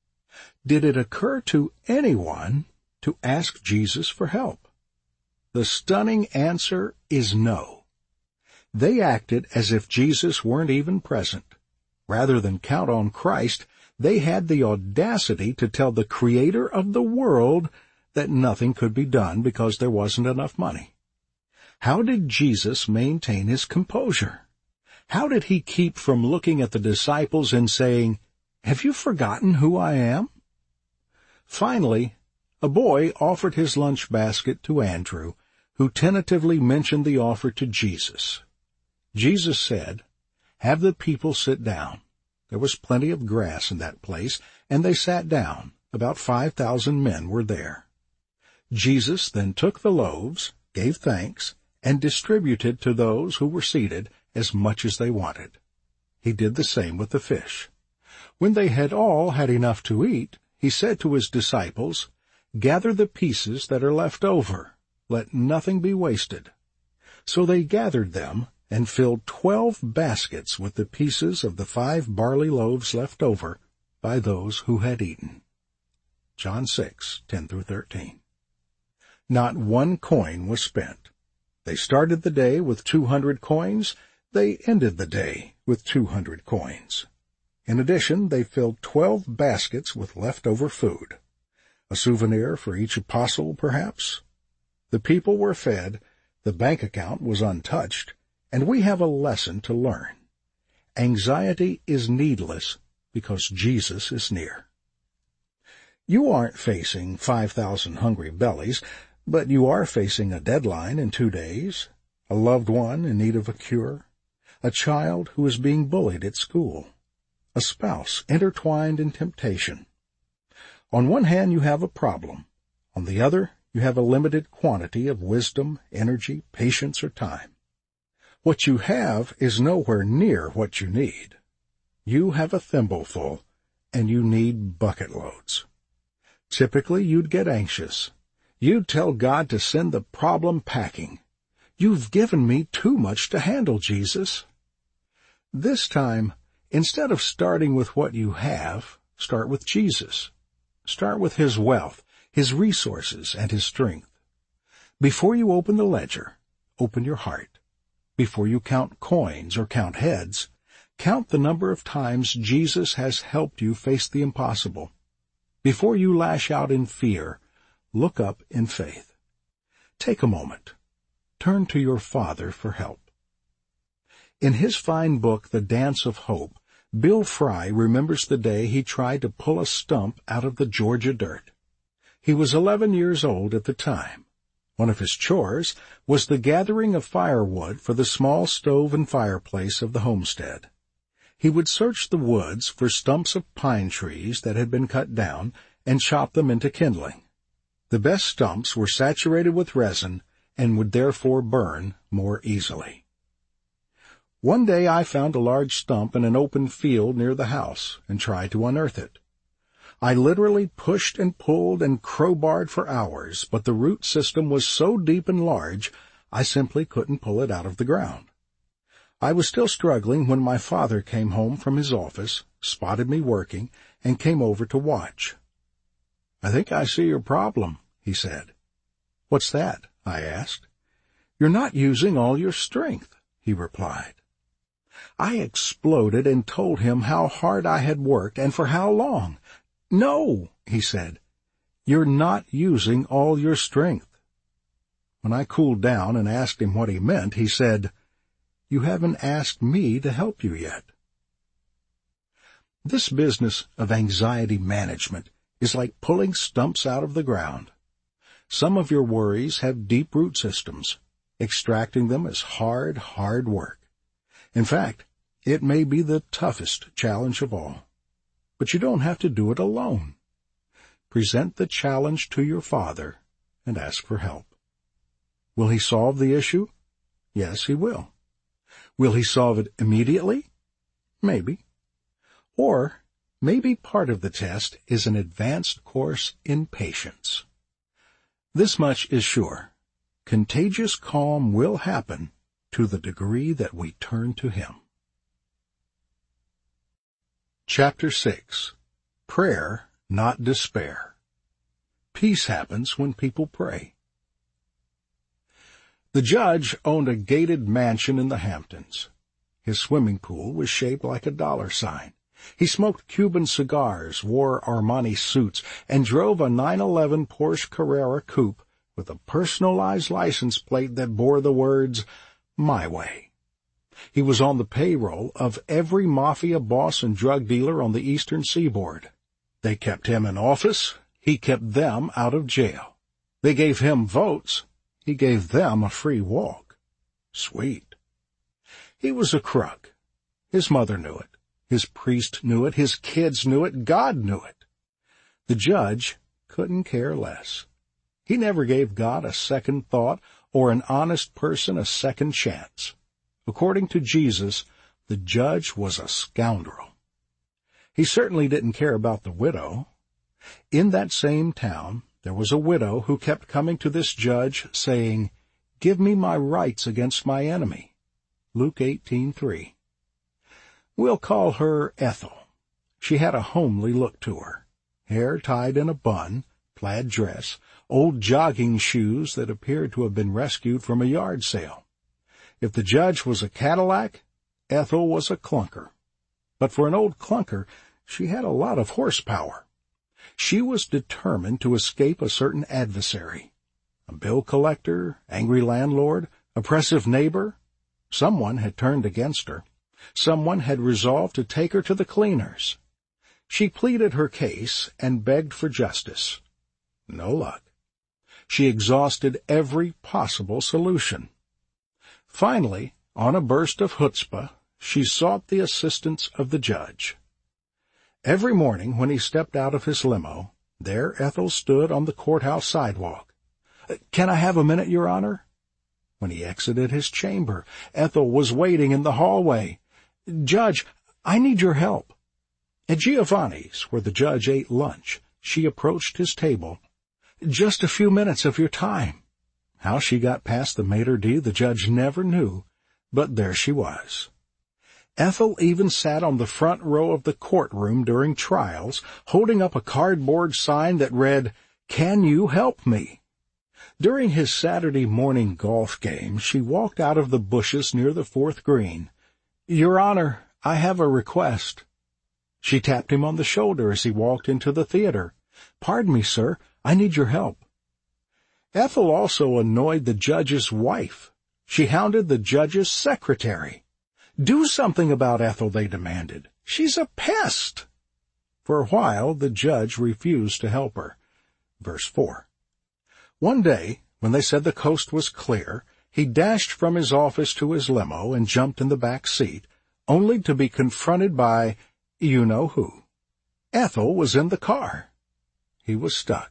Did it occur to anyone to ask Jesus for help? The stunning answer is no. They acted as if Jesus weren't even present. Rather than count on Christ, they had the audacity to tell the Creator of the world that nothing could be done because there wasn't enough money. How did Jesus maintain his composure? How did he keep from looking at the disciples and saying, "Have you forgotten who I am?" Finally, a boy offered his lunch basket to Andrew, who tentatively mentioned the offer to Jesus. Jesus said, "Have the people sit down." There was plenty of grass in that place, and they sat down. About five thousand men were there. Jesus then took the loaves, gave thanks, and distributed to those who were seated as much as they wanted. He did the same with the fish. When they had all had enough to eat, he said to his disciples, "Gather the pieces that are left over. Let nothing be wasted." So they gathered them and filled twelve baskets with the pieces of the five barley loaves left over by those who had eaten. John six, ten through thirteen. Not one coin was spent. They started the day with two hundred coins. They ended the day with two hundred coins. In addition, they filled twelve baskets with leftover food. A souvenir for each apostle, perhaps? The people were fed, the bank account was untouched, and we have a lesson to learn. Anxiety is needless because Jesus is near. You aren't facing five thousand hungry bellies, but you are facing a deadline in two days, a loved one in need of a cure, a child who is being bullied at school, a spouse intertwined in temptation. On one hand, you have a problem. On the other, You have a limited quantity of wisdom, energy, patience, or time. What you have is nowhere near what you need. You have a thimbleful, and you need bucket loads. Typically, you'd get anxious. You'd tell God to send the problem packing. You've given me too much to handle, Jesus. This time, instead of starting with what you have, start with Jesus. Start with His wealth, His resources, and His strength. Before you open the ledger, open your heart. Before you count coins or count heads, count the number of times Jesus has helped you face the impossible. Before you lash out in fear, look up in faith. Take a moment. Turn to your Father for help. In his fine book, The Dance of Hope, Bill Fry remembers the day he tried to pull a stump out of the Georgia dirt. He was eleven years old at the time. One of his chores was the gathering of firewood for the small stove and fireplace of the homestead. He would search the woods for stumps of pine trees that had been cut down and chop them into kindling. The best stumps were saturated with resin and would therefore burn more easily. One day I found a large stump in an open field near the house and tried to unearth it. I literally pushed and pulled and crowbarred for hours, but the root system was so deep and large, I simply couldn't pull it out of the ground. I was still struggling when my father came home from his office, spotted me working, and came over to watch. "I think I see your problem," he said. "What's that?" I asked. "You're not using all your strength," he replied. I exploded and told him how hard I had worked and for how long. "No," he said, "you're not using all your strength." When I cooled down and asked him what he meant, he said, "You haven't asked me to help you yet." This business of anxiety management is like pulling stumps out of the ground. Some of your worries have deep root systems. Extracting them is hard, hard work. In fact, it may be the toughest challenge of all. But you don't have to do it alone. Present the challenge to your Father and ask for help. Will He solve the issue? Yes, He will. Will He solve it immediately? Maybe. Or maybe part of the test is an advanced course in patience. This much is sure. Contagious calm will happen to the degree that we turn to Him. Chapter six. Prayer, Not Despair. Peace happens when people pray. The judge owned a gated mansion in the Hamptons. His swimming pool was shaped like a dollar sign. He smoked Cuban cigars, wore Armani suits, and drove a nine eleven Porsche Carrera coupe with a personalized license plate that bore the words, "My Way." He was on the payroll of every mafia boss and drug dealer on the eastern seaboard. They kept him in office. He kept them out of jail. They gave him votes. He gave them a free walk. Sweet. He was a crook. His mother knew it. His priest knew it. His kids knew it. God knew it. The judge couldn't care less. He never gave God a second thought or an honest person a second chance. According to Jesus, the judge was a scoundrel. He certainly didn't care about the widow. In that same town, there was a widow who kept coming to this judge saying, "Give me my rights against my enemy." Luke eighteen three. We'll call her Ethel. She had a homely look to her. Hair tied in a bun, plaid dress, old jogging shoes that appeared to have been rescued from a yard sale. If the judge was a Cadillac, Ethel was a clunker. But for an old clunker, she had a lot of horsepower. She was determined to escape a certain adversary. A bill collector, angry landlord, oppressive neighbor. Someone had turned against her. Someone had resolved to take her to the cleaners. She pleaded her case and begged for justice. No luck. She exhausted every possible solution. Finally, on a burst of chutzpah, she sought the assistance of the judge. Every morning when he stepped out of his limo, there Ethel stood on the courthouse sidewalk. "Can I have a minute, Your Honor?" When he exited his chamber, Ethel was waiting in the hallway. "Judge, I need your help." At Giovanni's, where the judge ate lunch, she approached his table. "Just a few minutes of your time." How she got past the maitre d' the judge never knew, but there she was. Ethel even sat on the front row of the courtroom during trials, holding up a cardboard sign that read, "Can you help me?" During his Saturday morning golf game, she walked out of the bushes near the fourth green. "Your Honor, I have a request." She tapped him on the shoulder as he walked into the theater. "Pardon me, sir, I need your help." Ethel also annoyed the judge's wife. She hounded the judge's secretary. "Do something about Ethel," they demanded. "She's a pest." For a while, the judge refused to help her. Verse four. One day, when they said the coast was clear, he dashed from his office to his limo and jumped in the back seat, only to be confronted by you-know-who. Ethel was in the car. He was stuck.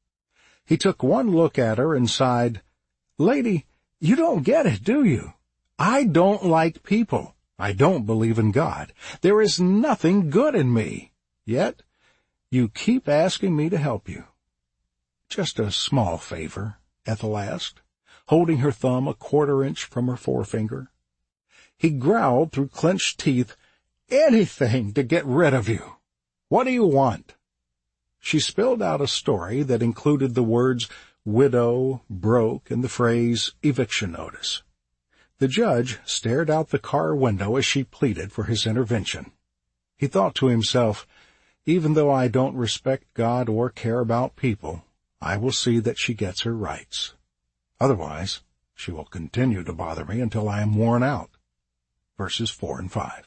He took one look at her and sighed, "Lady, you don't get it, do you? I don't like people. I don't believe in God. There is nothing good in me. Yet, you keep asking me to help you." "Just a small favor," Ethel asked, holding her thumb a quarter inch from her forefinger. He growled through clenched teeth, "Anything to get rid of you. What do you want?" She spilled out a story that included the words widow, broke, and the phrase eviction notice. The judge stared out the car window as she pleaded for his intervention. He thought to himself, "Even though I don't respect God or care about people, I will see that she gets her rights. Otherwise, she will continue to bother me until I am worn out." Verses four and five.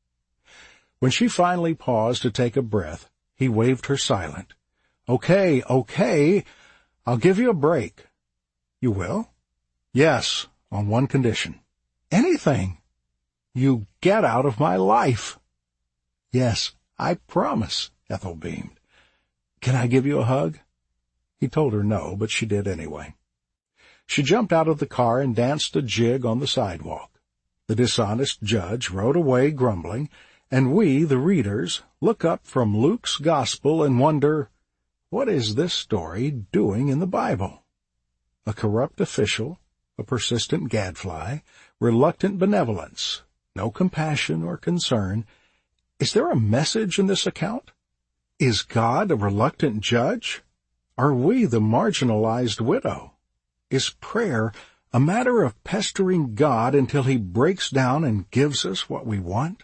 When she finally paused to take a breath, he waved her silent. "Okay, okay, I'll give you a break." "You will?" "Yes, on one condition." "Anything." "You get out of my life." "Yes, I promise," Ethel beamed. "Can I give you a hug?" He told her no, but she did anyway. She jumped out of the car and danced a jig on the sidewalk. The dishonest judge rode away grumbling, and we, the readers, look up from Luke's Gospel and wonder, what is this story doing in the Bible? A corrupt official, a persistent gadfly, reluctant benevolence, no compassion or concern. Is there a message in this account? Is God a reluctant judge? Are we the marginalized widow? Is prayer a matter of pestering God until he breaks down and gives us what we want?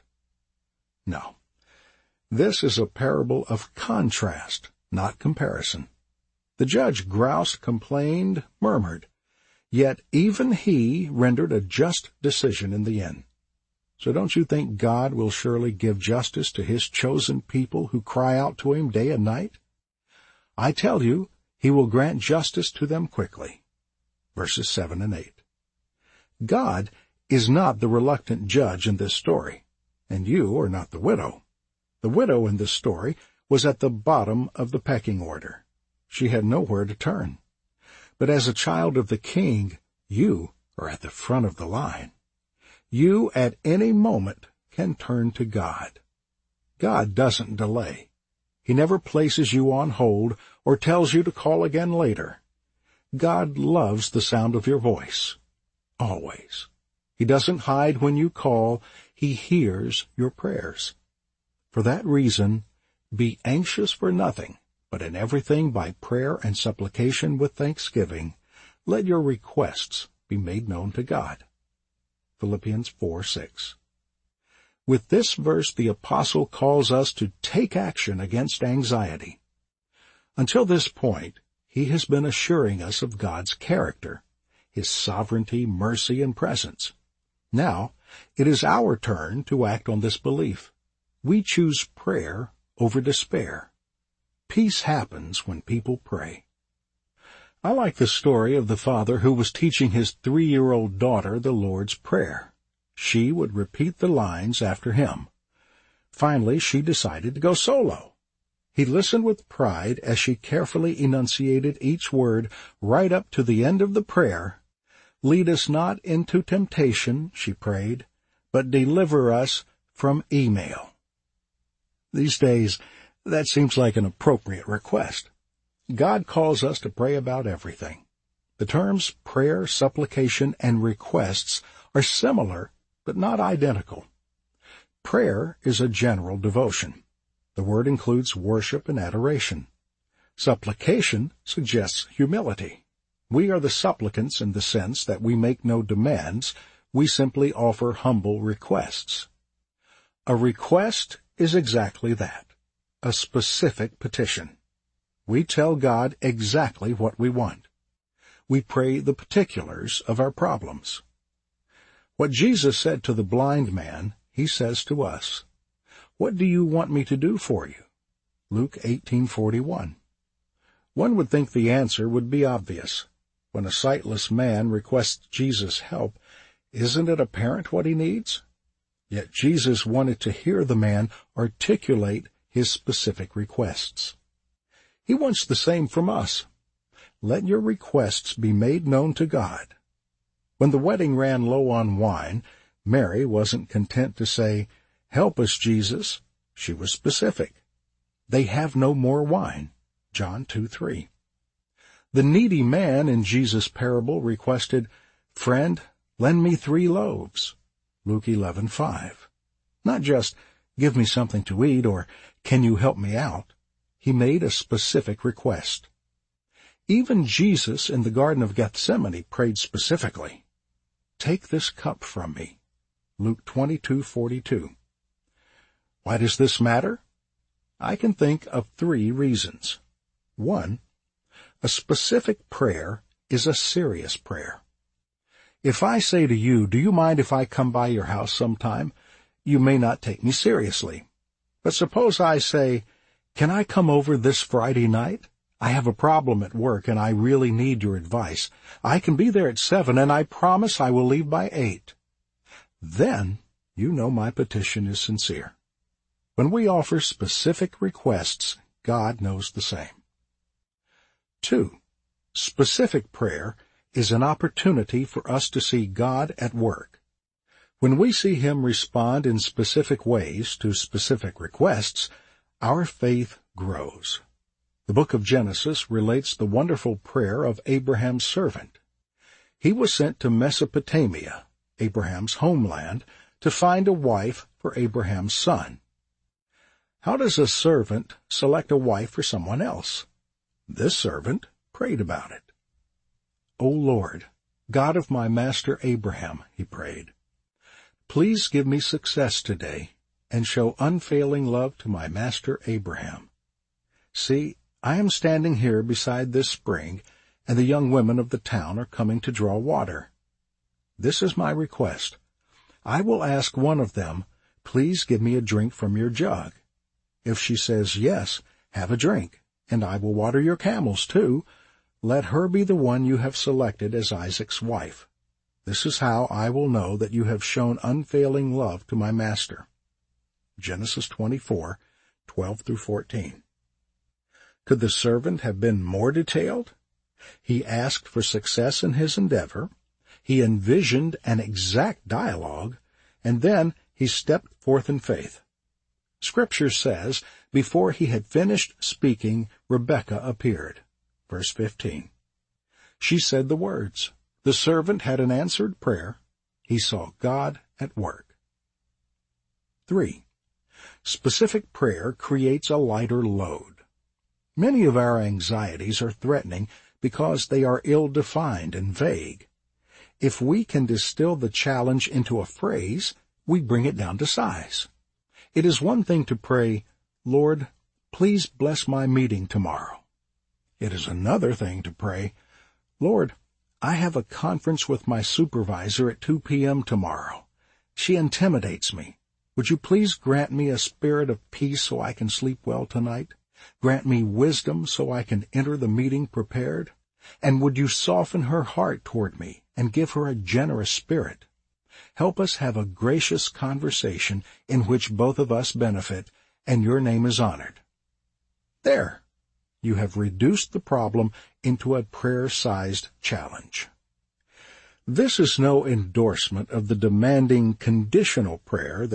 No. This is a parable of contrast, not comparison. The judge groused, complained, murmured, yet even he rendered a just decision in the end. So don't you think God will surely give justice to his chosen people who cry out to him day and night? I tell you, he will grant justice to them quickly. Verses seven and eight. God is not the reluctant judge in this story, and you are not the widow. The widow in this story was at the bottom of the pecking order. She had nowhere to turn. But as a child of the King, you are at the front of the line. You at any moment can turn to God. God doesn't delay. He never places you on hold or tells you to call again later. God loves the sound of your voice. Always. He doesn't hide when you call. He hears your prayers. For that reason, be anxious for nothing, but in everything by prayer and supplication with thanksgiving, let your requests be made known to God. Philippians four six. With this verse, the apostle calls us to take action against anxiety. Until this point, he has been assuring us of God's character, his sovereignty, mercy, and presence. Now, it is our turn to act on this belief. We choose prayer over despair. Peace happens when people pray. I like the story of the father who was teaching his three-year-old daughter the Lord's Prayer. She would repeat the lines after him. Finally, she decided to go solo. He listened with pride as she carefully enunciated each word right up to the end of the prayer. "Lead us not into temptation," she prayed, "but deliver us from email." These days, that seems like an appropriate request. God calls us to pray about everything. The terms prayer, supplication, and requests are similar, but not identical. Prayer is a general devotion. The word includes worship and adoration. Supplication suggests humility. We are the supplicants in the sense that we make no demands, we simply offer humble requests. A request is exactly that, a specific petition. We tell God exactly what we want. We pray the particulars of our problems. What Jesus said to the blind man, he says to us. "What do you want me to do for you?" Luke eighteen forty-one. One would think the answer would be obvious. When a sightless man requests Jesus' help, isn't it apparent what he needs? Yet Jesus wanted to hear the man articulate his specific requests. He wants the same from us. Let your requests be made known to God. When the wedding ran low on wine, Mary wasn't content to say, "Help us, Jesus." She was specific. "They have no more wine." John two three. The needy man in Jesus' parable requested, "Friend, lend me three loaves." Luke eleven five. Not just, "Give me something to eat," or "Can you help me out?" He made a specific request. Even Jesus in the Garden of Gethsemane prayed specifically, "Take this cup from me." Luke twenty-two forty-two. Why does this matter? I can think of three reasons. One, a specific prayer is a serious prayer. If I say to you, "Do you mind if I come by your house sometime?" you may not take me seriously. But suppose I say, "Can I come over this Friday night? I have a problem at work and I really need your advice. I can be there at seven and I promise I will leave by eight." Then you know my petition is sincere. When we offer specific requests, God knows the same. Two, specific prayer is an opportunity for us to see God at work. When we see Him respond in specific ways to specific requests, our faith grows. The book of Genesis relates the wonderful prayer of Abraham's servant. He was sent to Mesopotamia, Abraham's homeland, to find a wife for Abraham's son. How does a servant select a wife for someone else? This servant prayed about it. "O Lord, God of my master Abraham," he prayed, "please give me success today and show unfailing love to my master Abraham. See, I am standing here beside this spring, and the young women of the town are coming to draw water. This is my request. I will ask one of them, 'Please give me a drink from your jug.' If she says yes, have a drink, and I will water your camels too. Let her be the one you have selected as Isaac's wife. This is how I will know that you have shown unfailing love to my master." Genesis twenty-four, twelve through fourteen. Could the servant have been more detailed? He asked for success in his endeavor, he envisioned an exact dialogue, and then he stepped forth in faith. Scripture says, before he had finished speaking, Rebekah appeared. Verse fifteen. She said the words. The servant had an answered prayer. He saw God at work. Three. Specific prayer creates a lighter load. Many of our anxieties are threatening because they are ill-defined and vague. If we can distill the challenge into a phrase, we bring it down to size. It is one thing to pray, "Lord, please bless my meeting tomorrow." It is another thing to pray, "Lord, I have a conference with my supervisor at two p.m. tomorrow. She intimidates me. Would you please grant me a spirit of peace so I can sleep well tonight? Grant me wisdom so I can enter the meeting prepared? And would you soften her heart toward me and give her a generous spirit? Help us have a gracious conversation in which both of us benefit and your name is honored." There, you have reduced the problem into a prayer-sized challenge. This is no endorsement of the demanding conditional prayer